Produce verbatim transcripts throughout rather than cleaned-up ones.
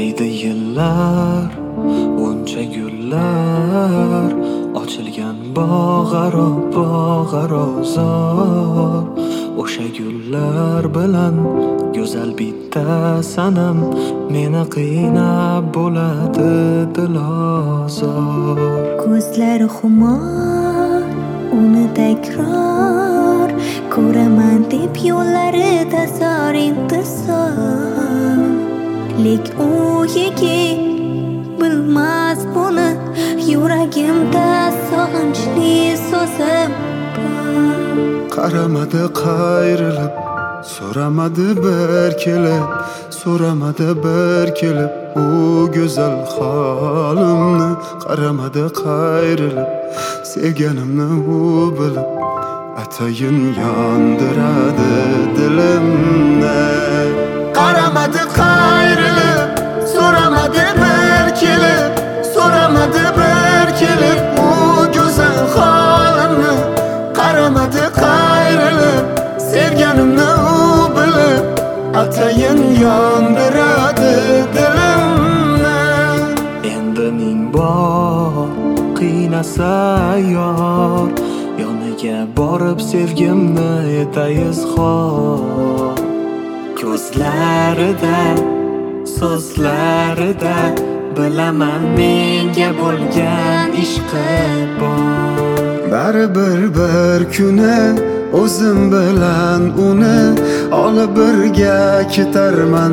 O'tmaydi yillar, uncha gullar ochilgan bog'aro bog'aro zor. O'sha gullar bilan go'zal bitta sanam meni qiynab bo'ladi dilozor. Ko'zlari xumor, uni takror ko'raman deb yo'llarida zor intizor. Lek u yigit bilmas buni, yuragimda sog'inchli so'zim bor. Qaramadi qayrilib, so'ramadi bir kelib, so'ramadi bir kelib u go'zal holimni. Qaramadi qayrilib, sevganimni u bilib, atayin yondiradi dilimni. Qaramadi qayrilib, so'ramadi bir kelib, so'ramadi bir kelib u go'zal holimni. Qaramadi qayrilib, sevganimni u bilib, atayin yondiradi dilimni. Endi ming bor qiynasa yor, yoniga borib sevgimni etay izhor. Ko'zlarida, so'zlarida bilaman menga bo'lgan ishqi bor. Baribir bir kuni o'zim bilan uni olib birga ketarman,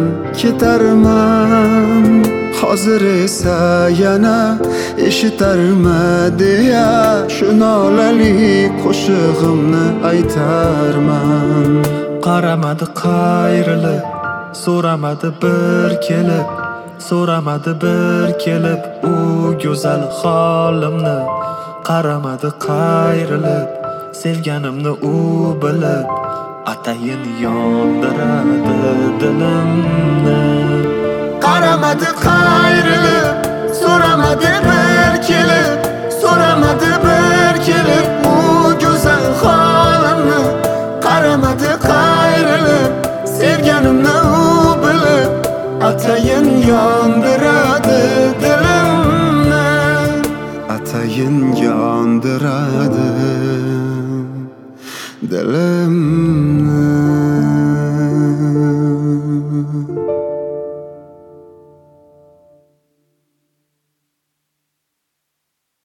ketarman. Hozir esa yana eshitarma deya shu nolali qo'shig'imni aytarman. Qaramadi qayrilib, so'ramadi bir kelib, so'ramadi bir kelib u go'zal holimni. Qaramadi qayrilib, sevganimni u bilib, atayin yondiradi dilimni. Qaramadi qayrilib, so'ramadi bir kelib, so'ramadi bir kelib u go'zal holimni. Qaramadi qayrilib, sevganimni u bilib, atayin yondiradi dilimni. Atayin yondiradi dilim.